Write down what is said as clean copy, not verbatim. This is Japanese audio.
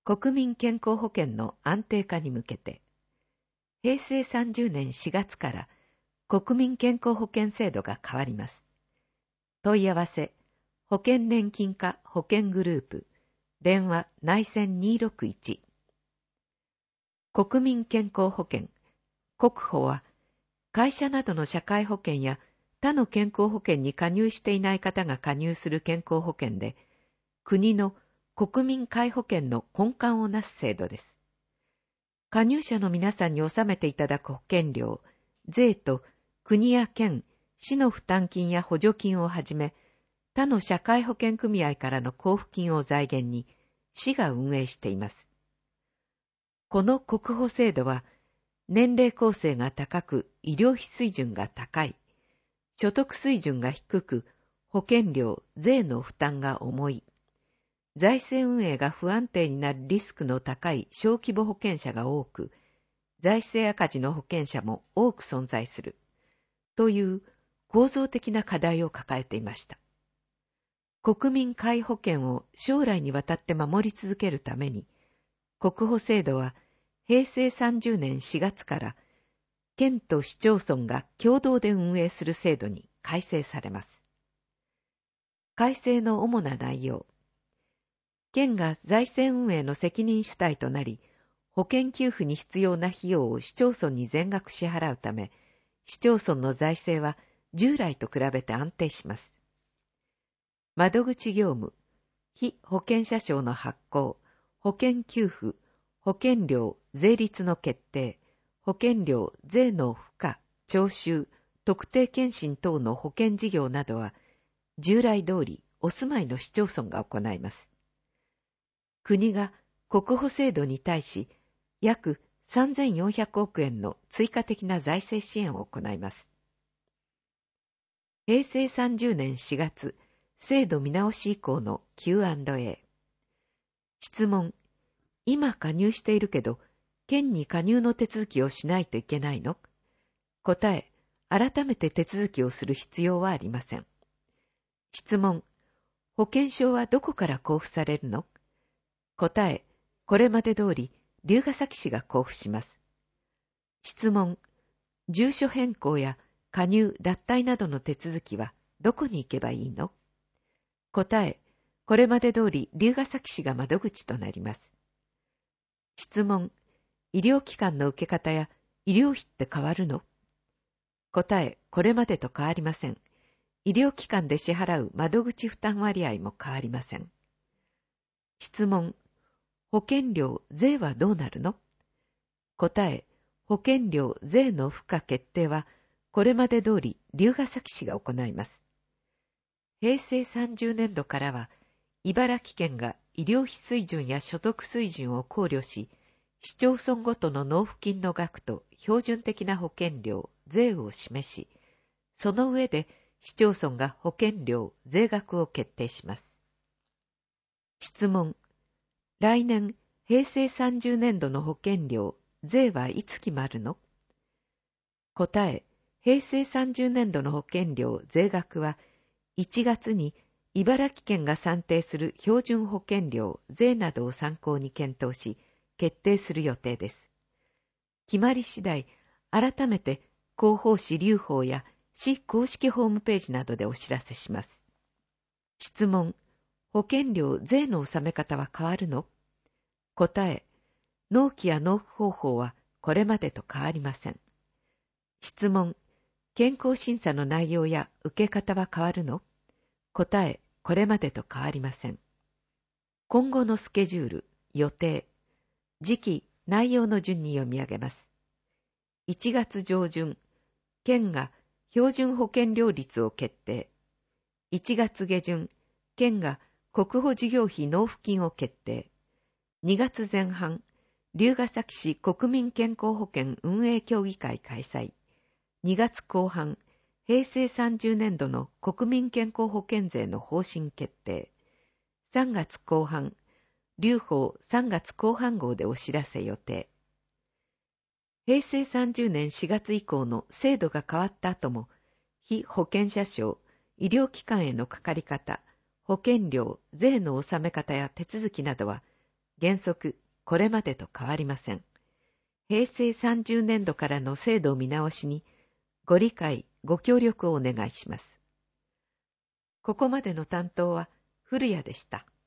国民健康保険の安定化に向けて、平成30年4月から国民健康保険制度が変わります。問い合わせ、保険年金課保険グループ、電話内線261。国民健康保険、国保は、会社などの社会保険や他の健康保険に加入していない方が加入する健康保険で、国の国民皆保険の根幹をなす制度です。加入者の皆さんに納めていただく保険料、税と国や県、市の負担金や補助金をはじめ、他の社会保険組合からの交付金を財源に、市が運営しています。この国保制度は、年齢構成が高く医療費水準が高い、所得水準が低く保険料、税の負担が重い、財政運営が不安定になるリスクの高い小規模保険者が多く、財政赤字の保険者も多く存在する、という構造的な課題を抱えていました。国民皆保険を将来にわたって守り続けるために、国保制度は平成30年4月から県と市町村が共同で運営する制度に改正されます。改正の主な内容。県が財政運営の責任主体となり、保険給付に必要な費用を市町村に全額支払うため、市町村の財政は従来と比べて安定します。窓口業務、被保険者証の発行、保険給付、保険料、税率の決定、保険料、税の付加、徴収、特定健診等の保険事業などは、従来通りお住まいの市町村が行います。国が国保制度に対し、約3400億円の追加的な財政支援を行います。平成30年4月、制度見直し以降の Q&A。質問。今加入しているけど、県に加入の手続きをしないといけないの？答え。改めて手続きをする必要はありません。質問。保険証はどこから交付されるの？答え。これまで通り、龍ケ崎市が交付します。質問。住所変更や加入・脱退などの手続きはどこに行けばいいの？答え。これまで通り龍ケ崎市が窓口となります。質問。医療機関の受け方や医療費って変わるの？答え。これまでと変わりません。医療機関で支払う窓口負担割合も変わりません。質問。保険料、税はどうなるの？答え。保険料、税の付加決定はこれまで通り龍ケ崎市が行います。平成30年度からは、茨城県が医療費水準や所得水準を考慮し、市町村ごとの納付金の額と標準的な保険料、税を示し、その上で市町村が保険料、税額を決定します。質問。来年、平成30年度の保険料、税はいつ決まるの？答え。平成30年度の保険料、税額は、1月に茨城県が算定する標準保険料、税などを参考に検討し、決定する予定です。決まり次第、改めて広報誌留保や市公式ホームページなどでお知らせします。質問。保険料、税の納め方は変わるの？答え。納期や納付方法はこれまでと変わりません。質問。健康審査の内容や受け方は変わるの？答え。これまでと変わりません。今後のスケジュール、予定、時期、内容の順に読み上げます。1月上旬、県が標準保険料率を決定。1月下旬、県が国保事業費納付金を決定。2月前半、龍ケ崎市国民健康保険運営協議会開催。2月後半、平成30年度の国民健康保険税の方針決定。3月後半、留保3月後半号でお知らせ予定。平成30年4月以降の制度が変わった後も、被保険者証、医療機関へのかかり方、保険料、税の納め方や手続きなどは、 原則これまでと変わりません。平成30年度からの制度見直しにご理解、ご協力をお願いします。ここまでの担当は古谷でした。